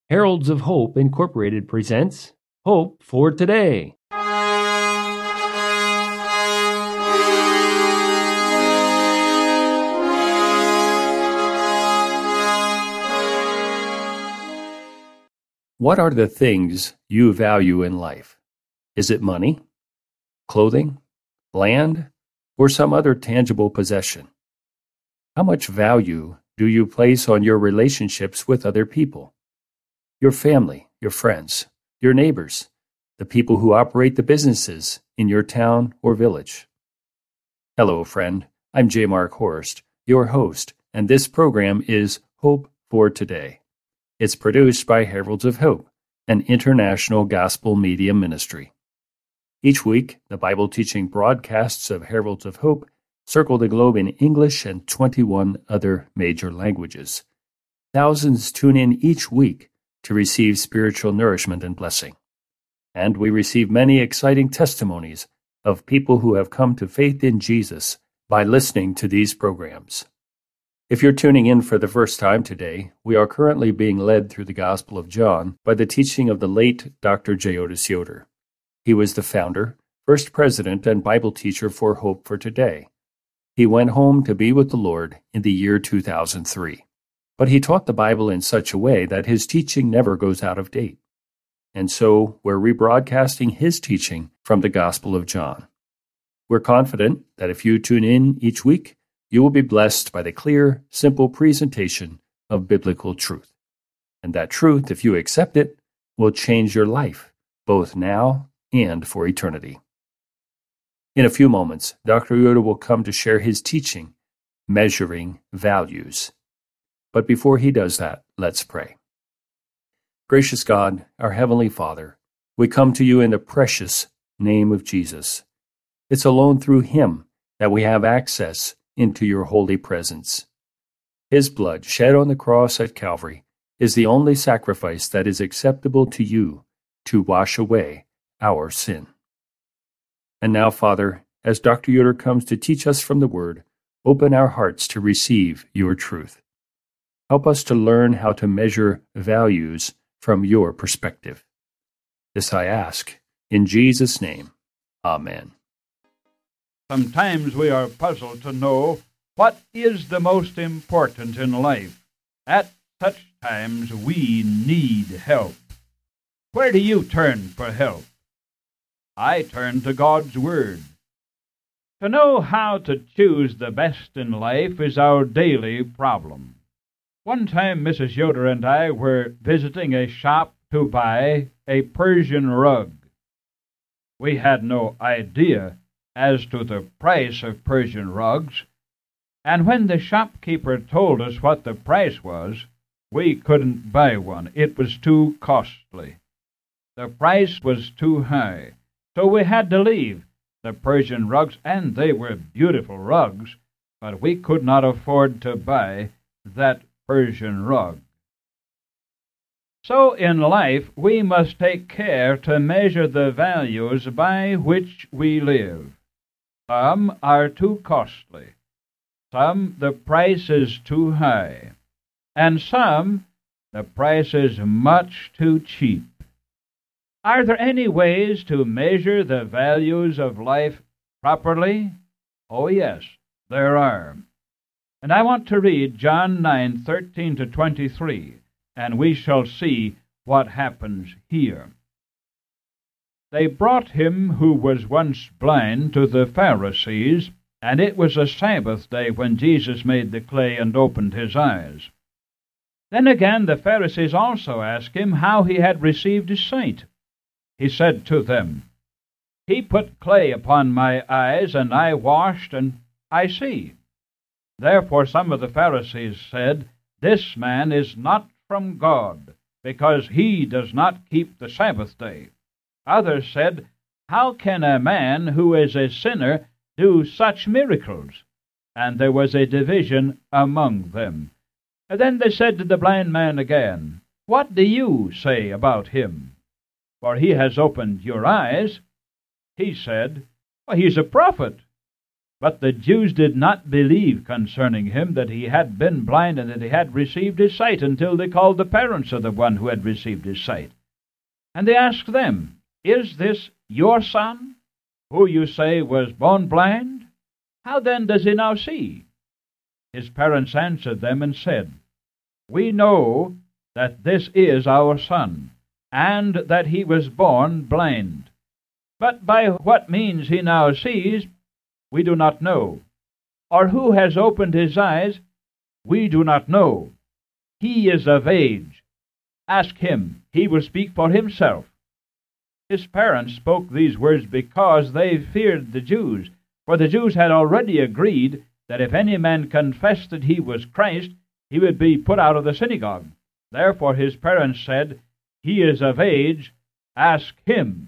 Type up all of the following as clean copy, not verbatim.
Heralds of Hope Incorporated presents Hope for Today. What are the things you value in life? Is it money, clothing, land, or some other tangible possession? How much value do you place on your relationships with other people? Your family, your friends, your neighbors, the people who operate the businesses in your town or village. Hello, friend. I'm J. Mark Horst, your host, and this program is Hope for Today. It's produced by Heralds of Hope, an international gospel media ministry. Each week, the Bible teaching broadcasts of Heralds of Hope circle the globe in English and 21 other major languages. Thousands tune in each week to receive spiritual nourishment and blessing. And we receive many exciting testimonies of people who have come to faith in Jesus by listening to these programs. If you're tuning in for the first time today, we are currently being led through the Gospel of John by the teaching of the late Dr. J. Otis Yoder. He was the founder, first president, and Bible teacher for Hope for Today. He went home to be with the Lord in the year 2003. But he taught the Bible in such a way that his teaching never goes out of date. And so we're rebroadcasting his teaching from the Gospel of John. We're confident that if you tune in each week, you will be blessed by the clear, simple presentation of biblical truth. And that truth, if you accept it, will change your life, both now and for eternity. In a few moments, Dr. Yoder will come to share his teaching, Measuring Values. But before he does that, let's pray. Gracious God, our Heavenly Father, we come to you in the precious name of Jesus. It's alone through him that we have access into your holy presence. His blood shed on the cross at Calvary is the only sacrifice that is acceptable to you to wash away our sin. And now, Father, as Dr. Yoder comes to teach us from the Word, open our hearts to receive your truth. Help us to learn how to measure values from your perspective. This I ask in Jesus' name. Amen. Sometimes we are puzzled to know what is the most important in life. At such times we need help. Where do you turn for help? I turn to God's Word. To know how to choose the best in life is our daily problem. One time Mrs. Yoder and I were visiting a shop to buy a Persian rug. We had no idea as to the price of Persian rugs, and when the shopkeeper told us what the price was, we couldn't buy one. It was too costly. The price was too high, so we had to leave the Persian rugs, and they were beautiful rugs, but we could not afford to buy that Persian rug. So in life we must take care to measure the values by which we live. Some are too costly, some the price is too high, and some the price is much too cheap. Are there any ways to measure the values of life properly? Oh yes, there are. And I want to read John 9:13-23, and we shall see what happens here. They brought him who was once blind to the Pharisees, and it was a Sabbath day when Jesus made the clay and opened his eyes. Then again the Pharisees also asked him how he had received his sight. He said to them, "He put clay upon my eyes, and I washed, and I see." Therefore some of the Pharisees said, "This man is not from God, because he does not keep the Sabbath day." Others said, "How can a man who is a sinner do such miracles?" And there was a division among them. And then they said to the blind man again, "What do you say about him? For he has opened your eyes." He said, "Well, he's a prophet." But the Jews did not believe concerning him that he had been blind and that he had received his sight until they called the parents of the one who had received his sight. And they asked them, "Is this your son, who you say was born blind? How then does he now see?" His parents answered them and said, "We know that this is our son, and that he was born blind. But by what means he now sees, we do not know. Or who has opened his eyes, we do not know. He is of age. Ask him, he will speak for himself." His parents spoke these words because they feared the Jews, for the Jews had already agreed that if any man confessed that he was Christ, he would be put out of the synagogue. Therefore his parents said, "He is of age, ask him."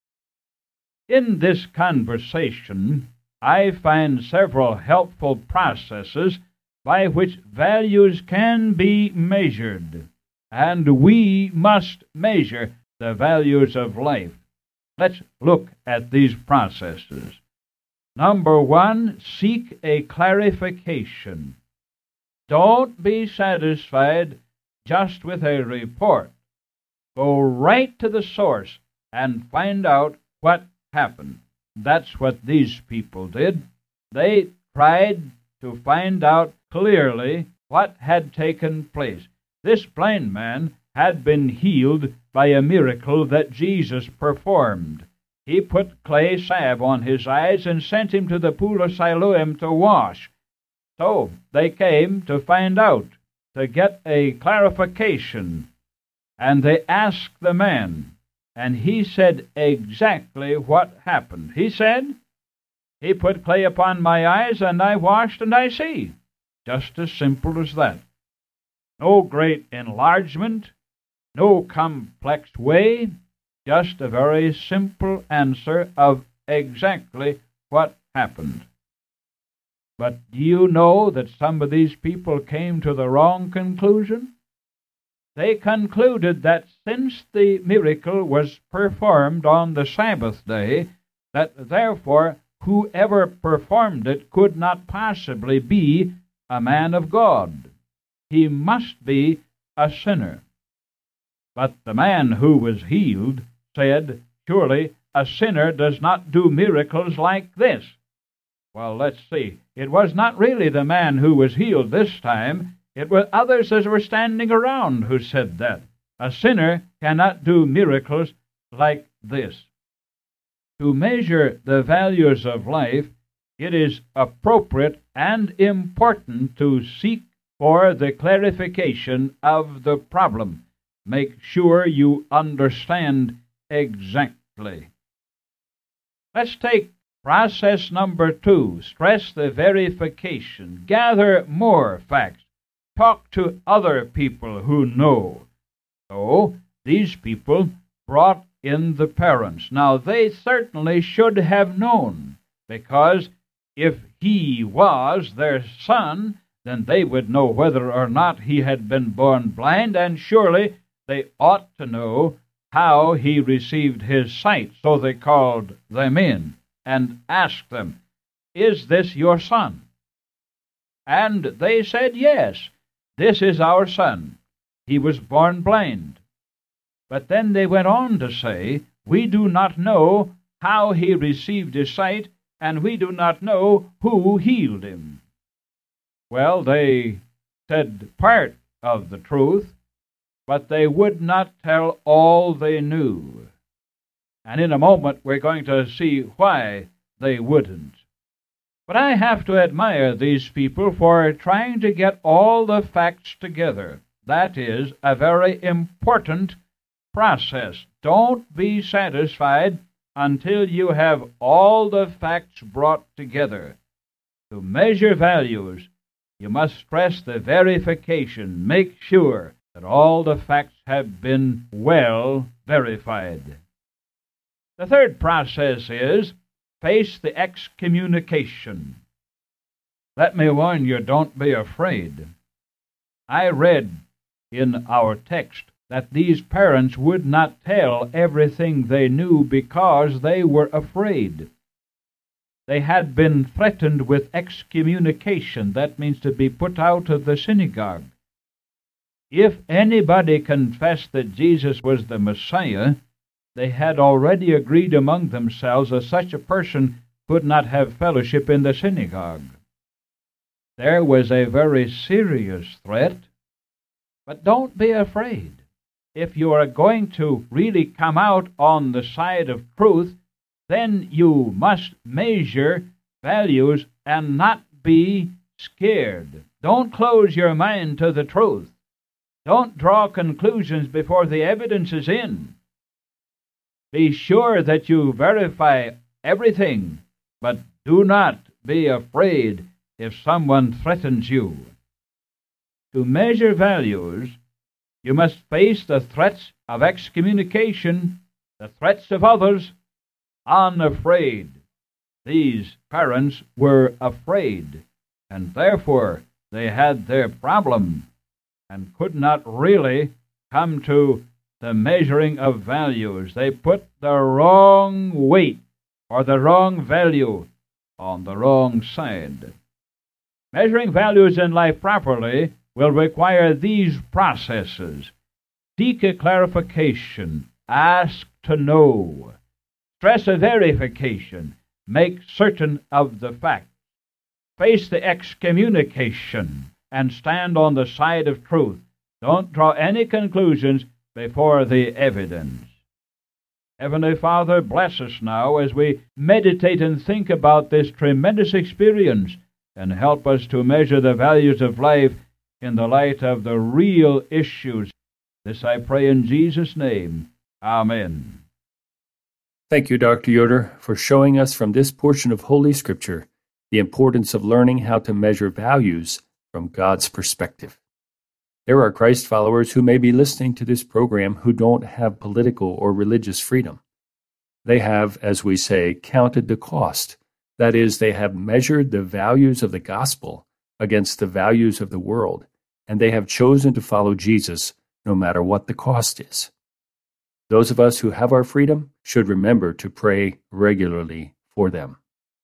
In this conversation, I find several helpful processes by which values can be measured, and we must measure the values of life. Let's look at these processes. Number one, seek a clarification. Don't be satisfied just with a report. Go right to the source and find out what happened. That's what these people did. They tried to find out clearly what had taken place. This blind man had been healed by a miracle that Jesus performed. He put clay salve on his eyes and sent him to the pool of Siloam to wash. So they came to find out, to get a clarification. And they asked the man, and he said exactly what happened. He said, "He put clay upon my eyes, and I washed, and I see." Just as simple as that. No great enlargement, no complex way, just a very simple answer of exactly what happened. But do you know that some of these people came to the wrong conclusion? They concluded that since the miracle was performed on the Sabbath day, that therefore whoever performed it could not possibly be a man of God. He must be a sinner. But the man who was healed said, "Surely a sinner does not do miracles like this." Well, let's see. It was not really the man who was healed this time. It was others that were standing around who said that. A sinner cannot do miracles like this. To measure the values of life, it is appropriate and important to seek for the clarification of the problem. Make sure you understand exactly. Let's take process number 2. Stress the verification. Gather more facts. Talk to other people who know. So, these people brought in the parents. Now, they certainly should have known, because if he was their son, then they would know whether or not he had been born blind, and surely they ought to know how he received his sight. So they called them in and asked them, "Is this your son?" And they said, "Yes, this is our son. He was born blind." But then they went on to say, "We do not know how he received his sight, and we do not know who healed him." Well, they said part of the truth, but they would not tell all they knew. And in a moment we're going to see why they wouldn't. But I have to admire these people for trying to get all the facts together. That is a very important process. Don't be satisfied until you have all the facts brought together. To measure values, you must stress the verification. Make sure that all the facts have been well verified. The third process is face the excommunication. Let me warn you, don't be afraid. I read in our text that these parents would not tell everything they knew because they were afraid. they had been threatened with excommunication. That means to be put out of the synagogue. If anybody confessed that Jesus was the Messiah, they had already agreed among themselves that such a person could not have fellowship in the synagogue. There was a very serious threat, but don't be afraid. If you are going to really come out on the side of truth, then you must measure values and not be scared. Don't close your mind to the truth. Don't draw conclusions before the evidence is in. Be sure that you verify everything, but do not be afraid if someone threatens you. To measure values, you must face the threats of excommunication, the threats of others, unafraid. These parents were afraid, and therefore they had their problem and could not really come to the measuring of values. They put the wrong weight or the wrong value on the wrong side. Measuring values in life properly will require these processes. Seek a clarification. Ask to know. Stress a verification. Make certain of the facts. Face the excommunication and stand on the side of truth. Don't draw any conclusions before the evidence. Heavenly Father, bless us now as we meditate and think about this tremendous experience, and help us to measure the values of life in the light of the real issues. This I pray in Jesus' name. Amen. Thank you, Dr. Yoder, for showing us from this portion of Holy Scripture the importance of learning how to measure values from God's perspective. There are Christ followers who may be listening to this program who don't have political or religious freedom. They have, as we say, counted the cost. That is, they have measured the values of the gospel against the values of the world, and they have chosen to follow Jesus no matter what the cost is. Those of us who have our freedom should remember to pray regularly for them.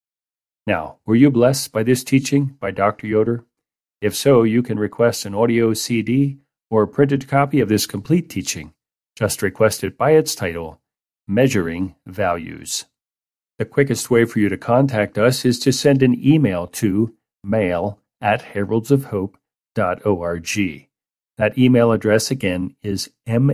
Now, were you blessed by this teaching by Dr. Yoder? If so, you can request an audio CD or a printed copy of this complete teaching. Just request it by its title, Measuring Values. The quickest way for you to contact us is to send an email to mail@heraldsofhope.org. That email address again is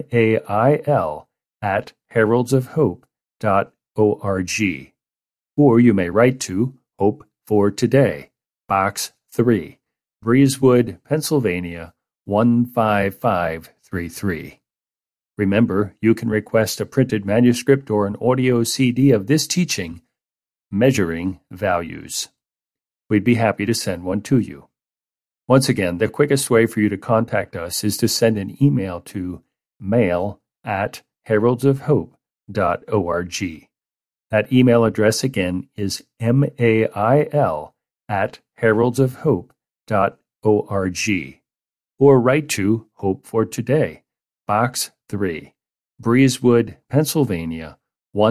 mail@heraldsofhope.org. Or you may write to Hope for Today, Box 3, Breezewood, Pennsylvania 15533. Remember, you can request a printed manuscript or an audio CD of this teaching, Measuring Values. We'd be happy to send one to you. Once again, the quickest way for you to contact us is to send an email to mail@heraldsofhope.org. That email address again is mail@heraldsofhope.org. Or write to Hope for Today, Box 3, Breezewood, Pennsylvania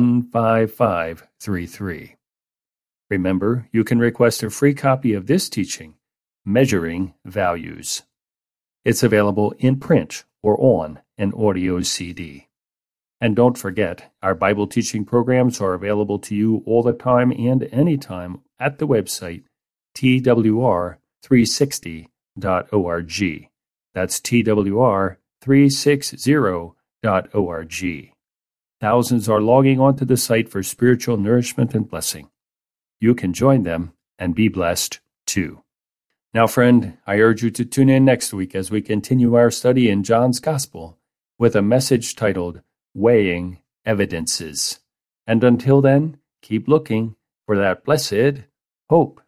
15533. Remember, you can request a free copy of this teaching, Measuring Values. It's available in print or on an audio CD. And don't forget, our Bible teaching programs are available to you all the time and anytime at the website twr360.org. That's twr360.org. Thousands are logging onto the site for spiritual nourishment and blessing. You can join them and be blessed too. Now, friend, I urge you to tune in next week as we continue our study in John's Gospel with a message titled Weighing Evidences. And until then, keep looking for that blessed hope.